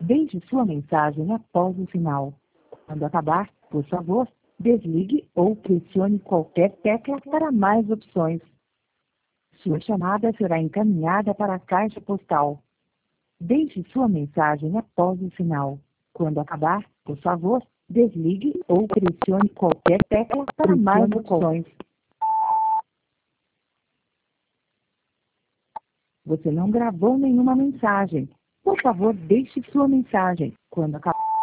Deixe sua mensagem após o sinal. Quando acabar, por favor, desligue ou pressione qualquer tecla para mais opções. Sua chamada será encaminhada para a caixa postal. Deixe sua mensagem após o sinal. Quando acabar, por favor, desligue ou pressione qualquer tecla para mais opções. Você não gravou nenhuma mensagem. Por favor, deixe sua mensagem. Quando acabar.